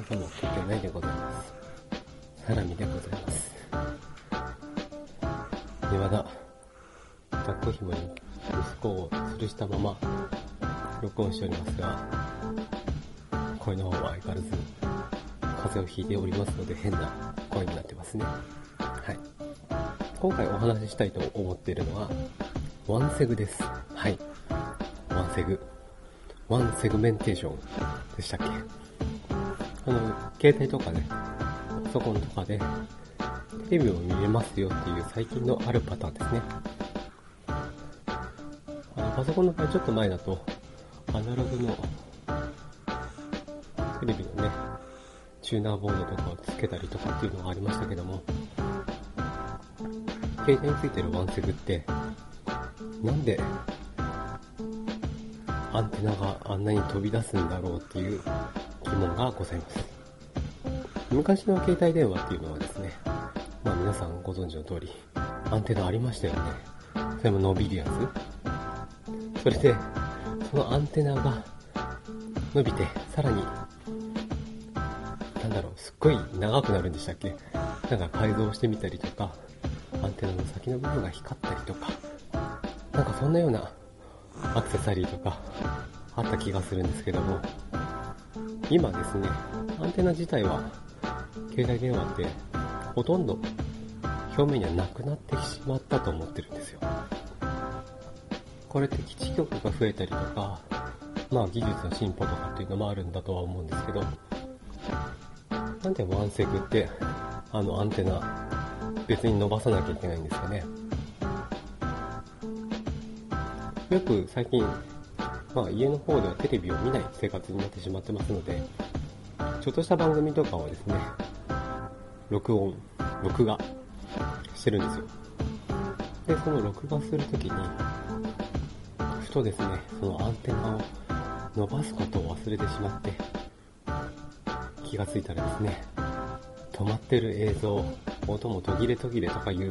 どうも、食ってないでございます。サラミでございます。未だ抱っこ紐に息子を吊るしたまま録音しておりますが、声の方は相変わらず風邪をひいておりますので変な声になってますね。はい。今回お話ししたいと思っているのはワンセグです。はい。ワンセグ。ワンセグメンテーションでしたっけ？携帯とかね、パソコンとかでテレビを見れますよっていう最近のあるパターンですね。パソコンの場合ちょっと前だとアナログのテレビのね、チューナーボードとかをつけたりとかっていうのがありましたけども、携帯についてるワンセグってなんでアンテナがあんなに飛び出すんだろうっていう疑問がございます。昔の携帯電話っていうのはですね、皆さんご存知の通りアンテナありましたよね。それも伸びるやつ。それでそのアンテナが伸びてさらにすっごい長くなるんでしたっけ？改造してみたりとか、アンテナの先の部分が光ったりとか、そんなようなアクセサリーとかあった気がするんですけども、今ですね、アンテナ自体は携帯電話ってほとんど表面にはなくなってしまったと思ってるんですよ。これって基地局が増えたりとか、技術の進歩とかっていうのもあるんだとは思うんですけど、なんでワンセグってアンテナ別に伸ばさなきゃいけないんですかね。よく最近家の方ではテレビを見ない生活になってしまってますので、ちょっとした番組とかをですね、録画してるんですよ。で、その録画するときにふとですね、そのアンテナを伸ばすことを忘れてしまって、気がついたらですね、止まってる映像、音も途切れ途切れとかいう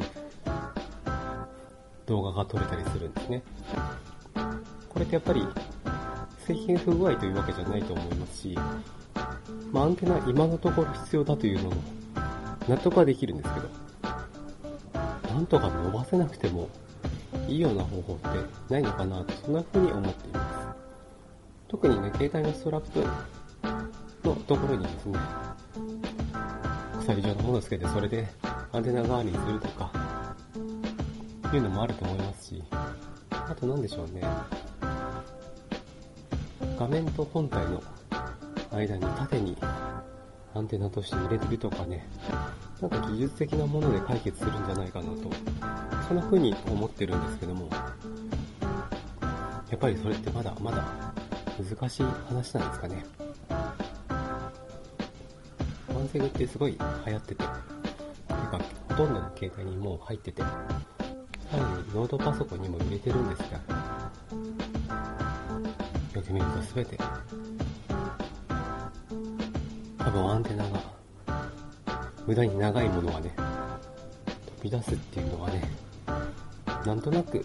動画が撮れたりするんですね。これってやっぱり製品不具合というわけじゃないと思いますし、アンテナ今のところ必要だというのも納得はできるんですけど、なんとか伸ばせなくてもいいような方法ってないのかなと、そんな風に思っています。特にね、携帯のストラップのところにですね、鎖状のものをつけて、それでアンテナ代わりにするとかいうのもあると思いますし、あと何でしょうね、画面と本体の間に縦にアンテナとして入れてるとかね、技術的なもので解決するんじゃないかなと、そんな風に思ってるんですけども、やっぱりそれってまだまだ難しい話なんですかね。ワンセグってすごい流行ってて、ほとんどの携帯にもう入ってて、さらにノートパソコンにも入れてるんですが、よく見ると全て多分アンテナが無駄に長いものがね、飛び出すっていうのはね、なんとなく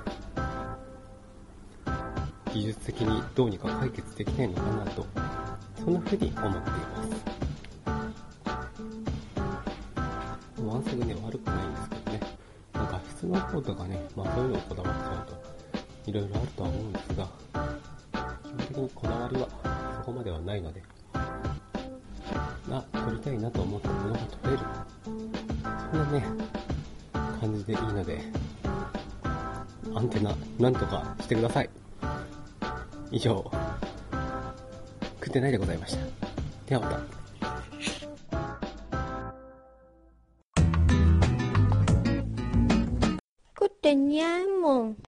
技術的にどうにか解決できないのかなと、そんな風に思っています。ワンセグね、悪くないんですけどね、画質の方とかね、そういうのをこだわっちゃうといろいろあるとは思うんですが、基本的にこだわりはそこまではないので、撮りたいなと思ったものが撮れる、そんなね感じでいいので、アンテナなんとかしてください。以上、食ってないでございました。ではまた。 食ってにゃんもん。